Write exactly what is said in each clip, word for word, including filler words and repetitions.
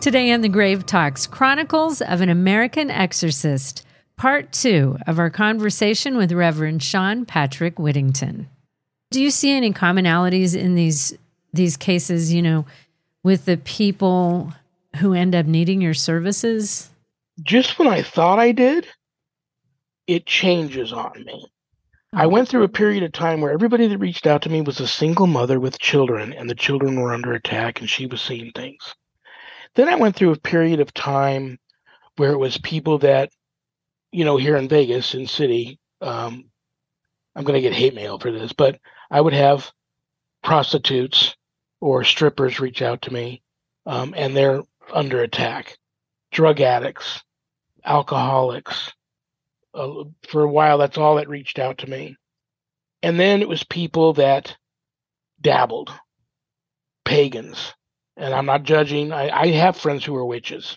Today on The Grave Talks, Chronicles of an American Exorcist, part two of our conversation with Reverend Sean Patrick Whittington. Do you see any commonalities in these these cases, you know, with the people who end up needing your services? Just when I thought I did, it changes on me. Oh. I went through a period of time where everybody that reached out to me was a single mother with children, and the children were under attack, and she was seeing things. Then I went through a period of time where it was people that, you know, here in Vegas, in city, um, I'm going to get hate mail for this, but I would have prostitutes or strippers reach out to me, um, and they're under attack. Drug addicts, alcoholics. Uh, for a while, that's all that reached out to me. And then it was people that dabbled, pagans. And I'm not judging. I, I have friends who are witches.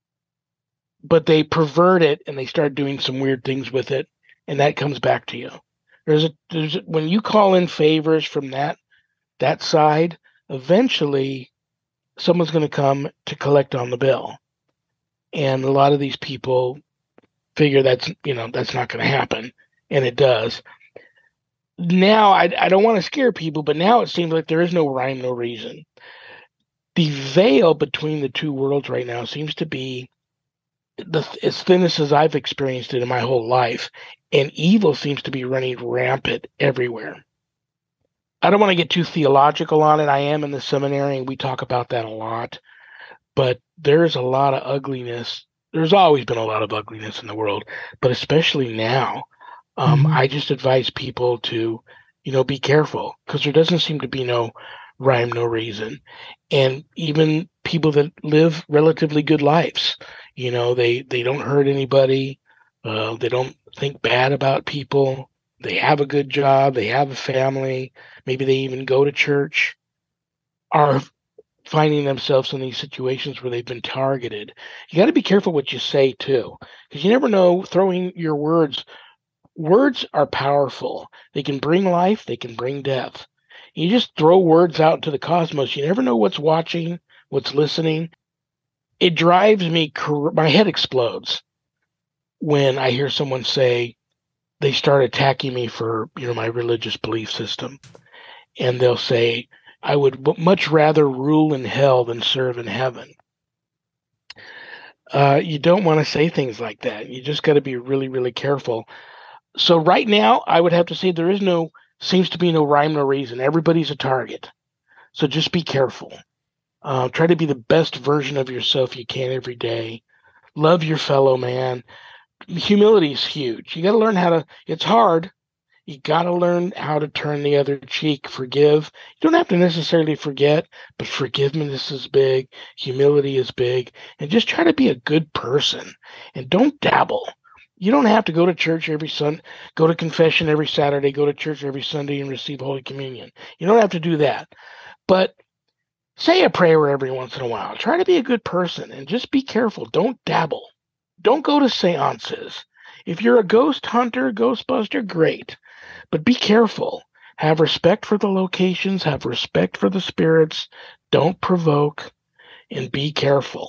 But they pervert it and they start doing some weird things with it. And that comes back to you. There's a, there's a, when you call in favors from that that side, eventually someone's going to come to collect on the bill. And a lot of these people figure that's, you know, that's not going to happen. And it does. Now, I, I don't want to scare people, but now it seems like there is no rhyme, no reason. The veil between the two worlds right now seems to be the, as thin as I've experienced it in my whole life. And evil seems to be running rampant everywhere. I don't want to get too theological on it. I am in the seminary, and we talk about that a lot. But there's a lot of ugliness. There's always been a lot of ugliness in the world, but especially now. Um, mm-hmm. I just advise people to, you know, be careful, because there doesn't seem to be no rhyme, no reason. And even people that live relatively good lives, you know, they, they don't hurt anybody. Uh, they don't think bad about people. They have a good job. They have a family. Maybe they even go to church, are finding themselves in these situations where they've been targeted. You got to be careful what you say too, because you never know. Throwing your words, words are powerful. They can bring life. They can bring death. You just throw words out into the cosmos. You never know what's watching, what's listening. It drives me, my head explodes when I hear someone say they start attacking me for, you know, my religious belief system. And they'll say, I would much rather rule in hell than serve in heaven. Uh, you don't want to say things like that. You just got to be really, really careful. So right now, I would have to say there is no, seems to be no rhyme, no reason. Everybody's a target. So just be careful. Uh, try to be the best version of yourself you can every day. Love your fellow man. Humility is huge. You got to learn how to, it's hard. You got to learn how to turn the other cheek, forgive. You don't have to necessarily forget, but forgiveness is big. Humility is big. And just try to be a good person and don't dabble. You don't have to go to church every Sunday, go to confession every Saturday, go to church every Sunday and receive Holy Communion. You don't have to do that. But say a prayer every once in a while. Try to be a good person and just be careful. Don't dabble. Don't go to seances. If you're a ghost hunter, ghostbuster, great. But be careful. Have respect for the locations. Have respect for the spirits. Don't provoke. And be careful.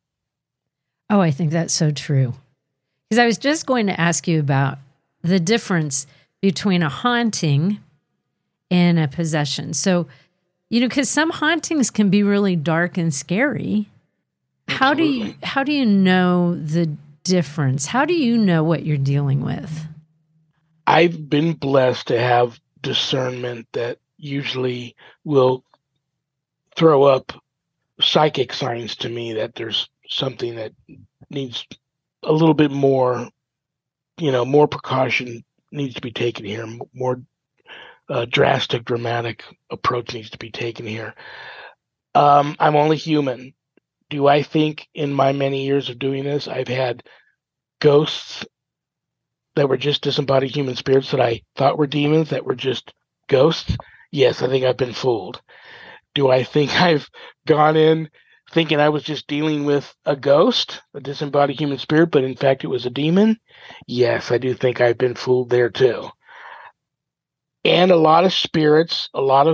Oh, I think that's so true. Because I was just going to ask you about the difference between a haunting and a possession. So, you know, because some hauntings can be really dark and scary. How do you how do you know the difference? How do you know what you're dealing with? I've been blessed to have discernment that usually will throw up psychic signs to me that there's something that needs a little bit more, you know, more precaution needs to be taken here, more uh, drastic, dramatic approach needs to be taken here. Um, I'm only human. Do I think in my many years of doing this, I've had ghosts that were just disembodied human spirits that I thought were demons that were just ghosts? Yes, I think I've been fooled. Do I think I've gone in thinking I was just dealing with a ghost, a disembodied human spirit, but in fact it was a demon? Yes, I do think I've been fooled there too. And a lot of spirits, a lot of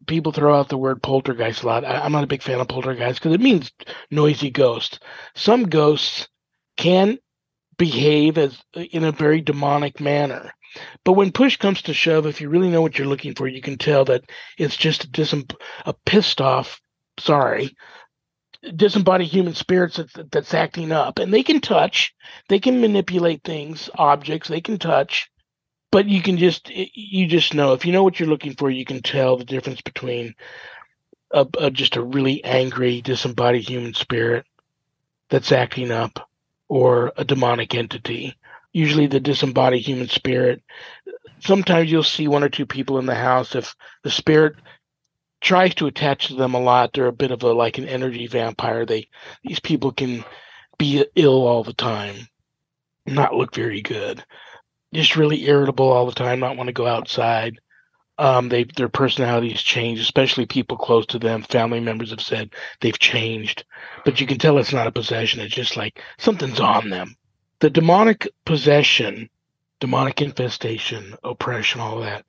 people throw out the word poltergeist a lot. I, I'm not a big fan of poltergeist because it means noisy ghost. Some ghosts can behave as in a very demonic manner. But when push comes to shove, if you really know what you're looking for, you can tell that it's just a, disem- a pissed off, sorry, disembodied human spirits that's, that's acting up. And they can touch, they can manipulate things, objects, they can touch. But you can just, you just know, if you know what you're looking for, you can tell the difference between a, a, just a really angry, disembodied human spirit that's acting up or a demonic entity. Usually the disembodied human spirit, sometimes you'll see one or two people in the house. If the spirit tries to attach to them a lot, they're a bit of a, like an energy vampire. They, these people can be ill all the time, not look very good. Just really irritable all the time, not want to go outside. Um, they their personalities change, especially people close to them. Family members have said they've changed, but you can tell it's not a possession. It's just like something's on them. The demonic possession, demonic infestation, oppression, all that.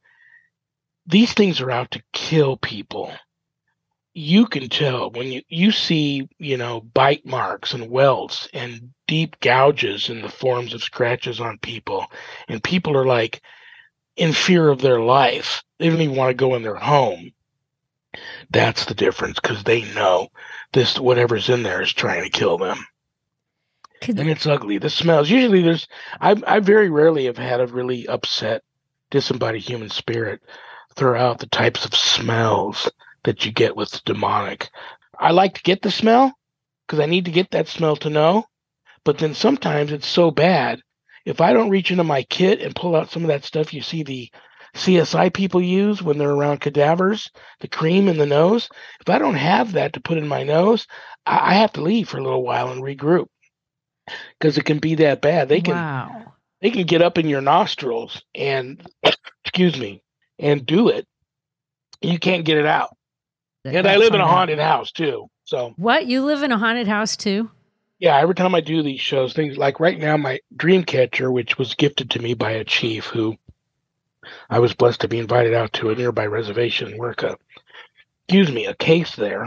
These things are out to kill people. You can tell when you, you see, you know, bite marks and welts and deep gouges in the forms of scratches on people. And people are like in fear of their life. They don't even want to go in their home. That's the difference because they know this, whatever's in there is trying to kill them. Could and it's ugly. The smells. Usually there's, I, I very rarely have had a really upset, disembodied human spirit throw out the types of smells that you get with the demonic. I like to get the smell because I need to get that smell to know. But then sometimes it's so bad. If I don't reach into my kit and pull out some of that stuff you see the C S I people use when they're around cadavers, the cream in the nose, if I don't have that to put in my nose, I, I have to leave for a little while and regroup because it can be that bad. They can, wow. they can get up in your nostrils and, excuse me, and do it. You can't get it out. And I live in a haunted house too. So what? You live in a haunted house too? Yeah, every time I do these shows, things like right now, my Dreamcatcher, which was gifted to me by a chief who I was blessed to be invited out to a nearby reservation, work a, excuse me, a case there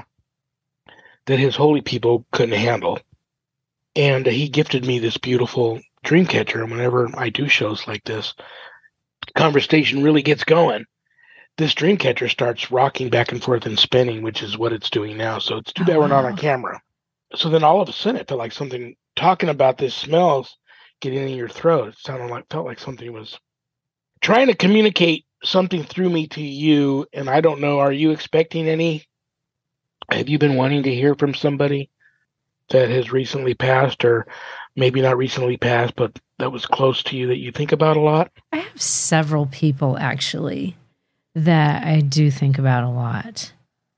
that his holy people couldn't handle. And he gifted me this beautiful Dreamcatcher. And whenever I do shows like this, conversation really gets going. This Dreamcatcher starts rocking back and forth and spinning, which is what it's doing now. So it's too bad oh, we're not wow. on camera. So then all of a sudden it felt like something talking about this smells getting in your throat. It sounded like felt like something was trying to communicate something through me to you. And I don't know, are you expecting any? Have you been wanting to hear from somebody that has recently passed, or maybe not recently passed, but that was close to you that you think about a lot? I have several people actually that I do think about a lot.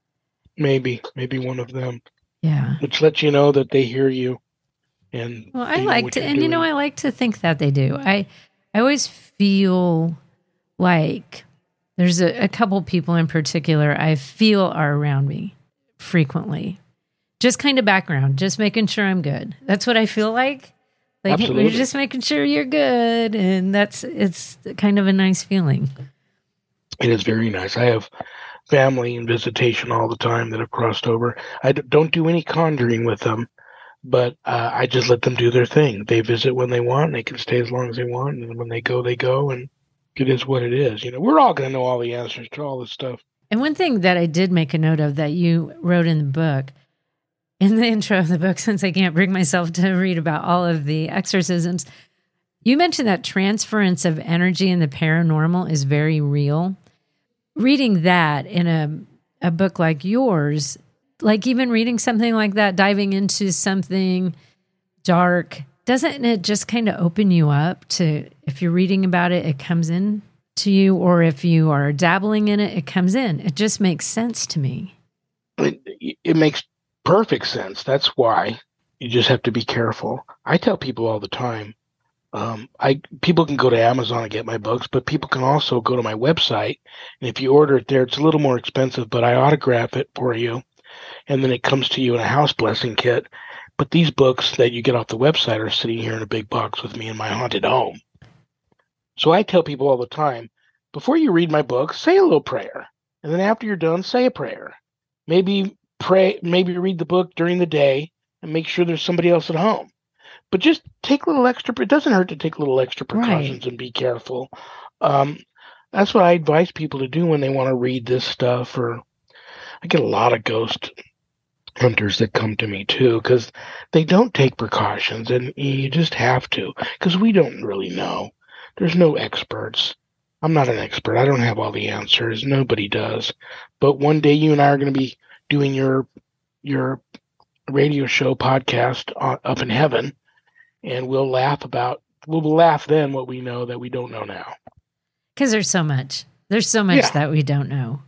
Maybe, maybe one of them. Yeah. Which lets you know that they hear you. And well, I like to, and doing. you know, I like to think that they do. I, I always feel like there's a, a couple people in particular I feel are around me frequently. Just kind of background, just making sure I'm good. That's what I feel like. Like Absolutely. You're just making sure you're good. And that's, it's kind of a nice feeling. It is very nice. I have family and visitation all the time that have crossed over. I don't do any conjuring with them, but uh, I just let them do their thing. They visit when they want. They can stay as long as they want. And when they go, they go. And it is what it is. You know, we're all going to know all the answers to all this stuff. And one thing that I did make a note of that you wrote in the book, in the intro of the book, since I can't bring myself to read about all of the exorcisms, you mentioned that transference of energy in the paranormal is very real. Reading that in a a book like yours, like even reading something like that, diving into something dark, doesn't it just kind of open you up to, if you're reading about it, it comes in to you, or if you are dabbling in it, it comes in. It just makes sense to me. It, it makes perfect sense. That's why you just have to be careful. I tell people all the time, Um, I people can go to Amazon and get my books, but people can also go to my website. And if you order it there, it's a little more expensive, but I autograph it for you. And then it comes to you in a house blessing kit. But these books that you get off the website are sitting here in a big box with me in my haunted home. So I tell people all the time, before you read my book, say a little prayer. And then after you're done, say a prayer. Maybe pray, maybe read the book during the day and make sure there's somebody else at home. But just take a little extra, it doesn't hurt to take little extra precautions Right. and be careful. Um, that's what I advise people to do when they want to read this stuff. Or I get a lot of ghost hunters that come to me too, because they don't take precautions, and you just have to, because we don't really know. There's no experts. I'm not an expert. I don't have all the answers. Nobody does. But one day you and I are going to be doing your your radio show podcast on, up in heaven, and we'll laugh about we'll laugh then what we know that we don't know now. Because there's so much. There's so much Yeah. that we don't know.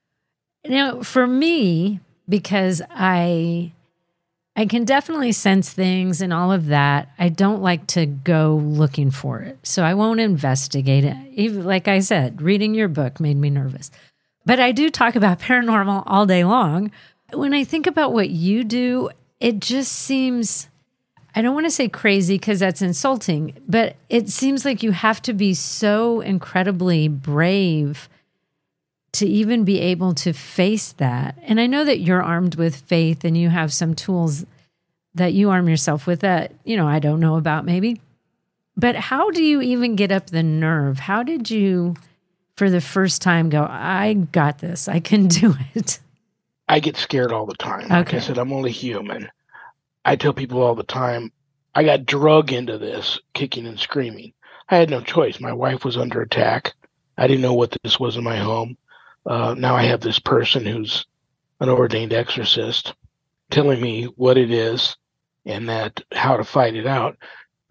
Now, for me, because I I can definitely sense things and all of that, I don't like to go looking for it. So I won't investigate it. Even like I said, reading your book made me nervous. But I do talk about paranormal all day long. When I think about what you do, it just seems, I don't want to say crazy because that's insulting, but it seems like you have to be so incredibly brave to even be able to face that. And I know that you're armed with faith and you have some tools that you arm yourself with that, you know, I don't know about maybe. But how do you even get up the nerve? How did you, for the first time, go, I got this, I can do it? I get scared all the time. Like Okay. I said, I'm only human. I tell people all the time, I got drug into this, kicking and screaming. I had no choice. My wife was under attack. I didn't know what this was in my home. Uh, now I have this person who's an ordained exorcist telling me what it is and that how to fight it out.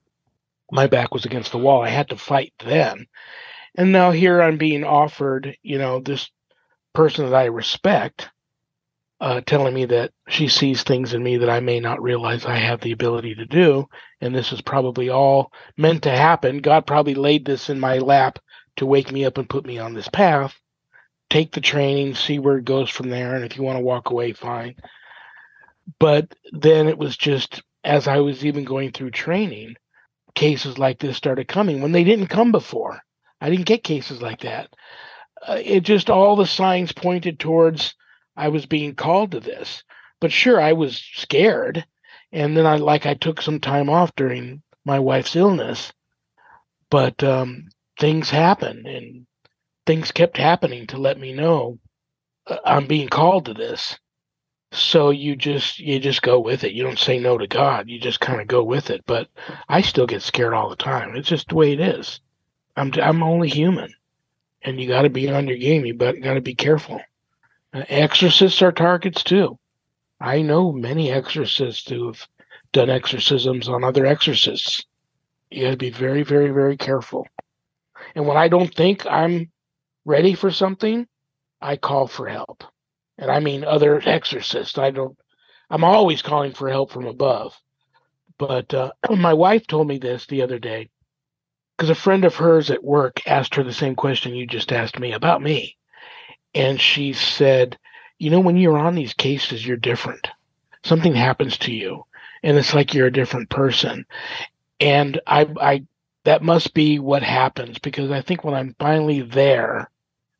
My back was against the wall. I had to fight then. And now here I'm being offered, you know, this person that I respect, uh, telling me that she sees things in me that I may not realize I have the ability to do. And this is probably all meant to happen. God probably laid this in my lap to wake me up and put me on this path. Take the training, see where it goes from there. And if you want to walk away, fine. But then it was just, as I was even going through training, cases like this started coming when they didn't come before. I didn't get cases like that. Uh, it just, all the signs pointed towards I was being called to this. But sure, I was scared. And then I, like, I took some time off during my wife's illness. But um, things happened, and things kept happening to let me know uh, I'm being called to this. So you just you just go with it. You don't say no to God. You just kind of go with it. But I still get scared all the time. It's just the way it is. I'm I'm only human, and you got to be on your game. You got to be careful. Uh, exorcists are targets too. I know many exorcists who have done exorcisms on other exorcists. You got to be very, very, very careful. And when I don't think I'm ready for something, I call for help. And I mean other exorcists. I don't, I'm always calling for help from above. But uh, my wife told me this the other day, because a friend of hers at work asked her the same question you just asked me about me. And she said, you know, when you're on these cases, you're different. Something happens to you, and it's like you're a different person. And I, I, that must be what happens, because I think when I'm finally there,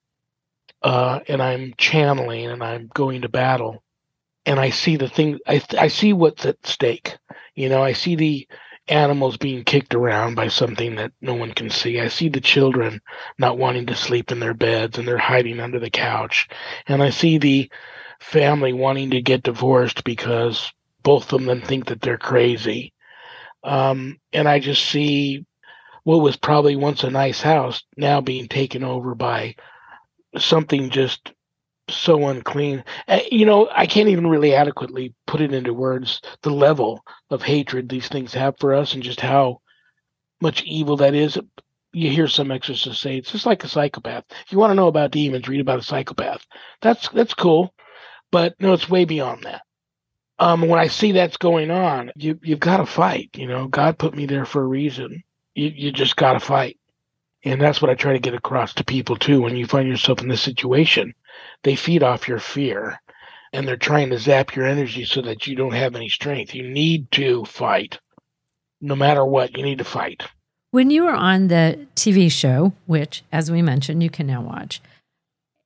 uh, and I'm channeling and I'm going to battle, and I see the thing, I, I see what's at stake. You know, I see the animals being kicked around by something that no one can see. I see the children not wanting to sleep in their beds and they're hiding under the couch. And I see the family wanting to get divorced because both of them think that they're crazy. Um, and I just see what was probably once a nice house now being taken over by something just so unclean. Uh, you know, I can't even really adequately put it into words, the level of hatred these things have for us and just how much evil that is. You hear some exorcists say it's just like a psychopath. If you want to know about demons, read about a psychopath. That's that's cool, but no, it's way beyond that. Um, when I see that's going on, you you've got to fight. You know, God put me there for a reason. You you just got to fight, and that's what I try to get across to people too. When you find yourself in this situation, they feed off your fear, and they're trying to zap your energy so that you don't have any strength. You need to fight, no matter what. You need to fight. When you were on the T V show, which, as we mentioned, you can now watch,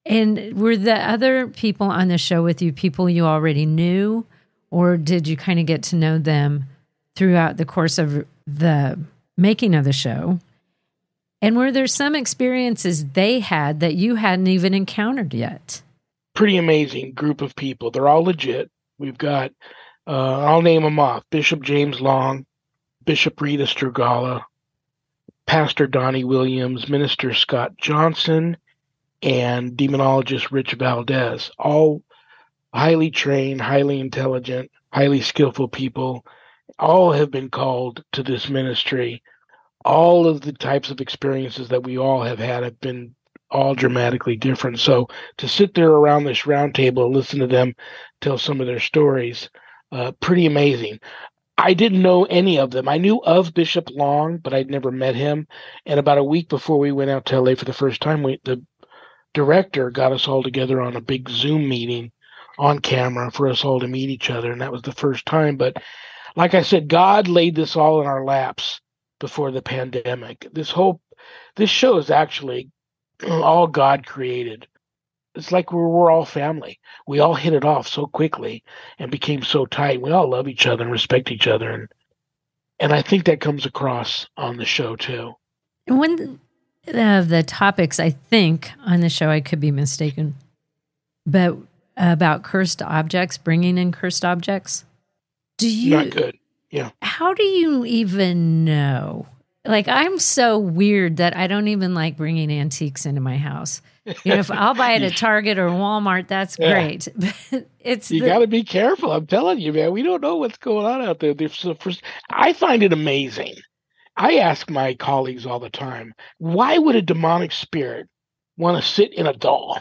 And were the other people on the show with you people you already knew, or did you kind of get to know them throughout the course of the making of the show? And were there some experiences they had that you hadn't even encountered yet? Pretty amazing group of people. They're all legit. We've got, uh, I'll name them off, Bishop James Long, Bishop Rita Strugala, Pastor Donnie Williams, Minister Scott Johnson, and demonologist Rich Valdez, all highly trained, highly intelligent, highly skillful people. All have been called to this ministry. All of the types of experiences that we all have had have been all dramatically different. So to sit there around this round table and listen to them tell some of their stories, uh, pretty amazing. I didn't know any of them. I knew of Bishop Long, but I'd never met him. And about a week before we went out to L A for the first time, we, the director got us all together on a big Zoom meeting on camera for us all to meet each other. And that was the first time. But like I said, God laid this all in our laps before the pandemic. This whole, this show is actually all God created. It's like we're, we're all family. We all hit it off so quickly and became so tight. We all love each other and respect each other. And, and I think that comes across on the show too. One of the topics, I think, on the show, I could be mistaken, but about cursed objects, bringing in cursed objects. Do you? Not good. Yeah. How do you even know? Like, I'm so weird that I don't even like bringing antiques into my house. You know, if I'll buy it at Target or Walmart, that's yeah. great. But it's you the- got to be careful. I'm telling you, man. We don't know what's going on out there. So first, I find it amazing. I ask my colleagues all the time, why would a demonic spirit want to sit in a doll?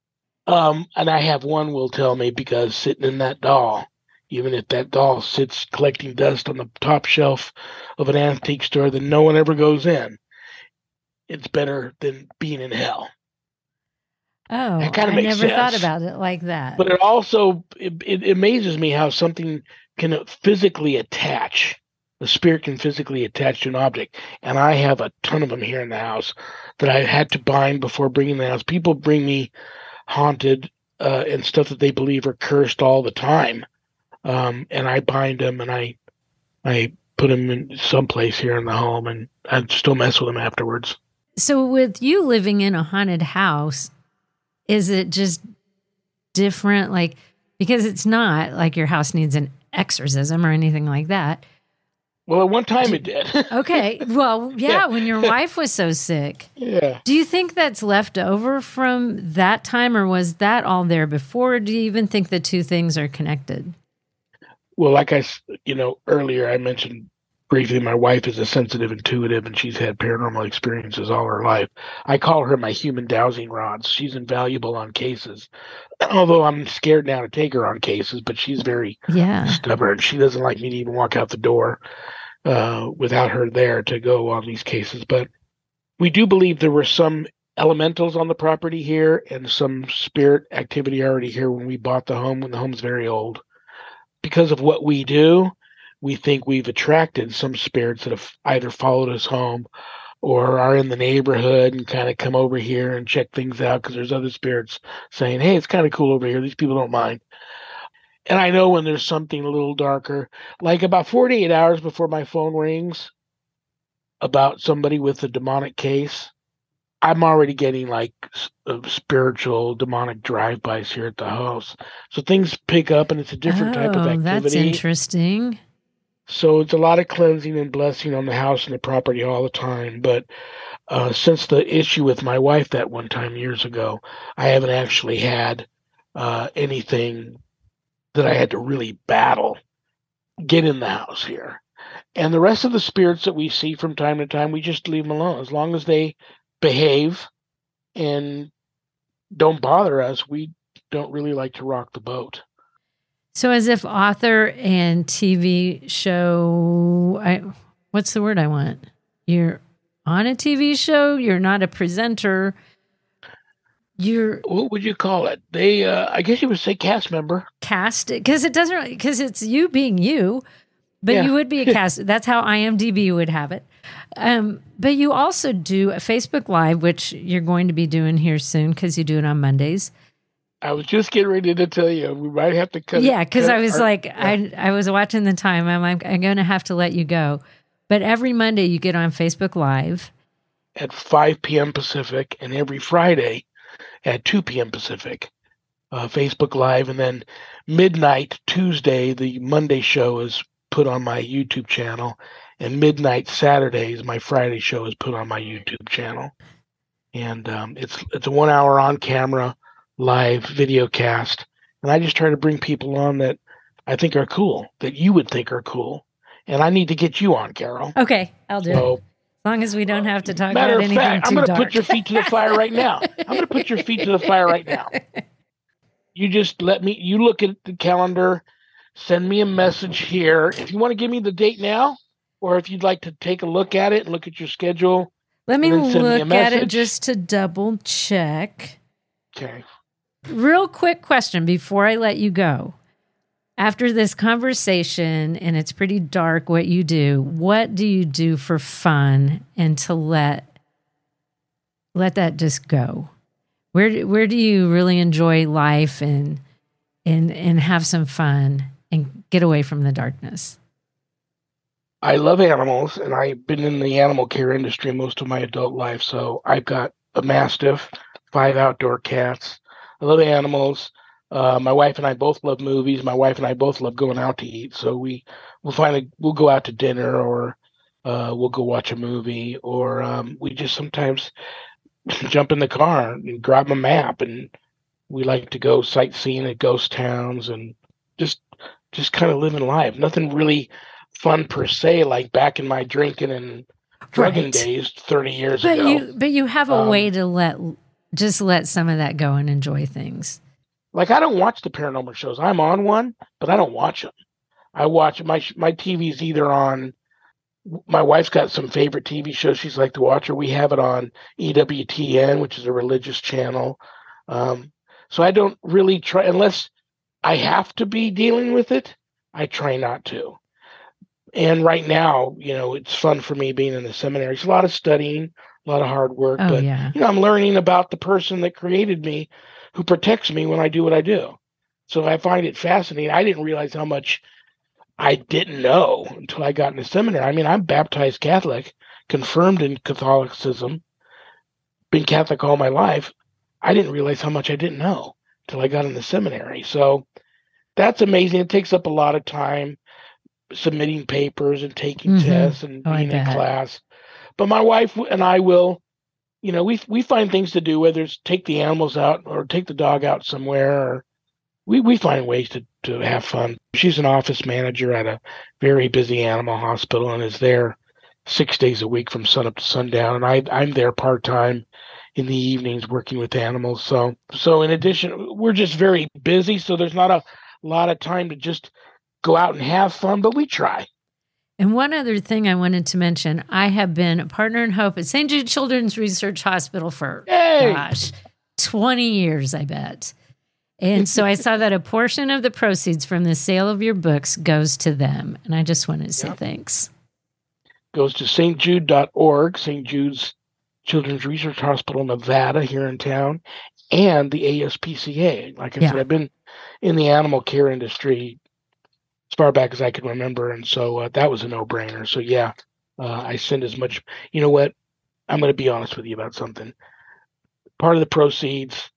Um, and I have one will tell me because sitting in that doll, even if that doll sits collecting dust on the top shelf of an antique store that no one ever goes in, it's better than being in hell. Oh, that kind of I makes never sense. thought about it like that. But it also, it, it amazes me how something can physically attach. The spirit can physically attach to an object. And I have a ton of them here in the house that I had to bind before bringing the house. People bring me haunted uh, and stuff that they believe are cursed all the time. Um, and I bind them and I I put them in someplace here in the home, and I still mess with them afterwards. So with you living in a haunted house, is it just different? Like, because it's not like your house needs an exorcism or anything like that. Well, at one time it did. Okay. Well, yeah, when your wife was so sick. Yeah. Do you think that's left over from that time, or was that all there before? Or do you even think the two things are connected? Well, like I, you know, earlier I mentioned briefly, my wife is a sensitive intuitive, and she's had paranormal experiences all her life. I call her my human dowsing rods. She's invaluable on cases, although I'm scared now to take her on cases, but she's very yeah. stubborn. She doesn't like me to even walk out the door uh, without her there to go on these cases. But we do believe there were some elementals on the property here and some spirit activity already here when we bought the home, when the home's very old. Because of what we do, we think we've attracted some spirits that have either followed us home or are in the neighborhood and kind of come over here and check things out because there's other spirits saying, hey, it's kind of cool over here. These people don't mind. And I know when there's something a little darker, like about forty-eight hours before my phone rings about somebody with a demonic case, I'm already getting like uh, spiritual demonic drive-bys here at the house. So things pick up and it's a different oh, type of activity. That's interesting. So it's a lot of cleansing and blessing on the house and the property all the time. But uh, since the issue with my wife that one time years ago, I haven't actually had uh, anything that I had to really battle get in the house here. And the rest of the spirits that we see from time to time, we just leave them alone. As long as they behave and don't bother us, we don't really like to rock the boat. So as if author and T V show, I, what's the word I want? You're on a T V show, you're not a presenter. You're what would you call it? They, uh, I guess you would say cast member. Cast, because it doesn't, because it's you being you, but yeah. you would be a cast. That's how I M D B would have it. Um, but you also do a Facebook Live, which you're going to be doing here soon because you do it on Mondays. I was just getting ready to tell you we might have to cut. Yeah, because I was our, like, yeah. I I was watching the time. I'm like, I'm going to have to let you go. But every Monday you get on Facebook Live at five p.m. Pacific, and every Friday at two p.m. Pacific, uh, Facebook Live, and then midnight Tuesday, the Monday show is put on my YouTube channel, and midnight Saturdays, my Friday show is put on my YouTube channel. And um, it's it's a one hour on camera live video cast, and I just try to bring people on that I think are cool, that you would think are cool, and I need to get you on, Carol. Okay, I'll do so, it. As long as we don't have to talk matter about of anything fact, too I'm going to dark. put your feet to the fire right now. I'm going to put your feet to the fire right now. You just let me. You look at the calendar. Send me a message here if you want to give me the date now, or if you'd like to take a look at it and look at your schedule. Let me look me at it just to double check. Okay. Real quick question before I let you go. After this conversation, and it's pretty dark what you do, what do you do for fun and to let let that just go? Where where do you really enjoy life and and and have some fun and get away from the darkness? I love animals, and I've been in the animal care industry most of my adult life. So I've got a Mastiff, five outdoor cats. I love animals. Uh, my wife and I both love movies. My wife and I both love going out to eat. So we we'll finally we'll go out to dinner, or uh, we'll go watch a movie, or um, we just sometimes jump in the car and grab a map, and we like to go sightseeing at ghost towns and just just kind of living life. Nothing really fun per se, like back in my drinking and drugging Right. days thirty years But ago. you but you have a Um, way to let just let some of that go and enjoy things. Like, I don't watch the paranormal shows. I'm on one, but I don't watch them. I watch my my T V's either on. My wife's got some favorite T V shows she's like to watch, or we have it on E W T N, which is a religious channel. Um, so I don't really try, unless I have to be dealing with it, I try not to. And right now, you know, it's fun for me being in the seminary. It's a lot of studying, a lot of hard work, Oh, but yeah. you know, I'm learning about the person that created me, who protects me when I do what I do. So I find it fascinating. I didn't realize how much I didn't know until I got into seminary. I mean, I'm baptized Catholic, confirmed in Catholicism, been Catholic all my life. I didn't realize how much I didn't know until I got in the seminary. So that's amazing. It takes up a lot of time submitting papers and taking Mhm. tests and Oh, I being in bet. class. But my wife and I will, you know, we we find things to do, whether it's take the animals out or take the dog out somewhere, or we, we find ways to, to have fun. She's an office manager at a very busy animal hospital and is there six days a week from sun up to sundown. And I, I'm there part-time in the evenings working with animals. So, so in addition, we're just very busy. So there's not a lot of time to just go out and have fun, but we try. And one other thing I wanted to mention, I have been a partner in hope at Saint Jude Children's Research Hospital for, Hey! gosh, twenty years, I bet. And so I saw that a portion of the proceeds from the sale of your books goes to them. And I just wanted to say Yep. thanks. Goes to st jude dot org, Saint Jude's Children's Research Hospital, Nevada, here in town, and the A S P C A. Like I Yeah. said, I've been in the animal care industry as far back as I can remember, and so uh, that was a no-brainer. So yeah, uh, I send as much. You know what? I'm going to be honest with you about something. Part of the proceeds,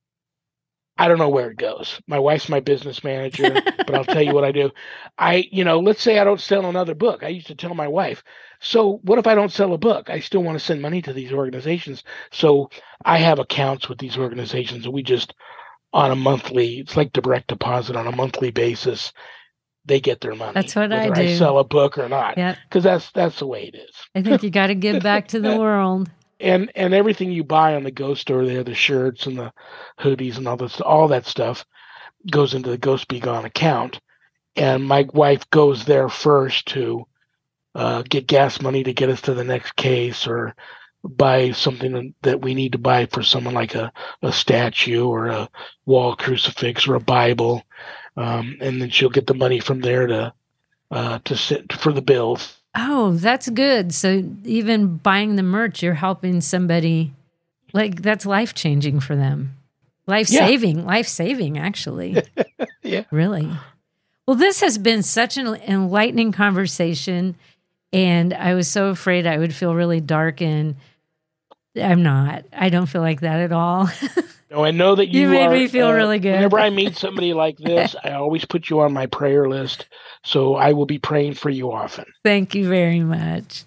I don't know where it goes. My wife's my business manager, but I'll tell you what I do. I, you know, let's say I don't sell another book. I used to tell my wife, so what if I don't sell a book? I still want to send money to these organizations. So I have accounts with these organizations, and we just, on a monthly, it's like direct deposit on a monthly basis, they get their money. That's what I whether I do. sell a book or not, Yep. because that's that's the way it is. I think you got to give back to the world. And and everything you buy on the Ghost store there, the shirts and the hoodies and all this, all that stuff goes into the Ghost Be Gone account. And my wife goes there first to uh, get gas money to get us to the next case, or buy something that we need to buy for someone, like a, a statue or a wall crucifix or a Bible. Um, and then she'll get the money from there to uh, to sit for the bills. Oh, that's good. So even buying the merch, you're helping somebody, like that's life-changing for them. Life-saving, yeah. life-saving, actually. Yeah. Really. Well, this has been such an enlightening conversation, and I was so afraid I would feel really dark, and I'm not. I don't feel like that at all. No, I know that you, you made are, me feel uh, really good. Whenever I meet somebody like this, I always put you on my prayer list, so I will be praying for you often. Thank you very much.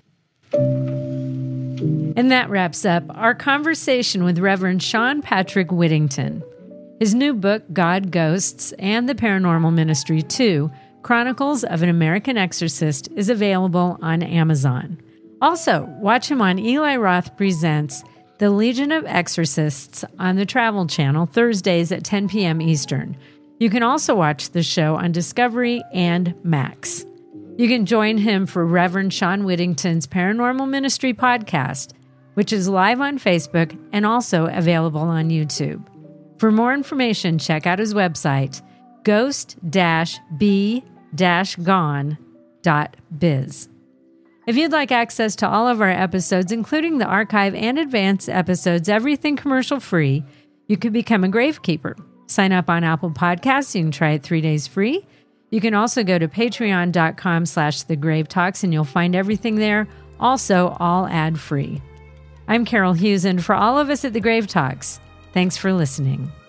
And that wraps up our conversation with Reverend Sean Patrick Whittington. His new book, God, Ghosts, and the Paranormal Ministry two, Chronicles of an American Exorcist, is available on Amazon. Also, watch him on Eli Roth Presents The Legion of Exorcists on the Travel Channel Thursdays at ten p.m. Eastern. You can also watch the show on Discovery and Max. You can join him for Reverend Sean Whittington's Paranormal Ministry podcast, which is live on Facebook and also available on YouTube. For more information, check out his website, ghost dash b dash gone dot biz. If you'd like access to all of our episodes, including the archive and advanced episodes, everything commercial-free, you can become a gravekeeper. Sign up on Apple Podcasts. You can try it three days free. You can also go to patreon.com slash the Grave Talks, and you'll find everything there, also all ad-free. I'm Carol Hughes, and for all of us at the Grave Talks, thanks for listening.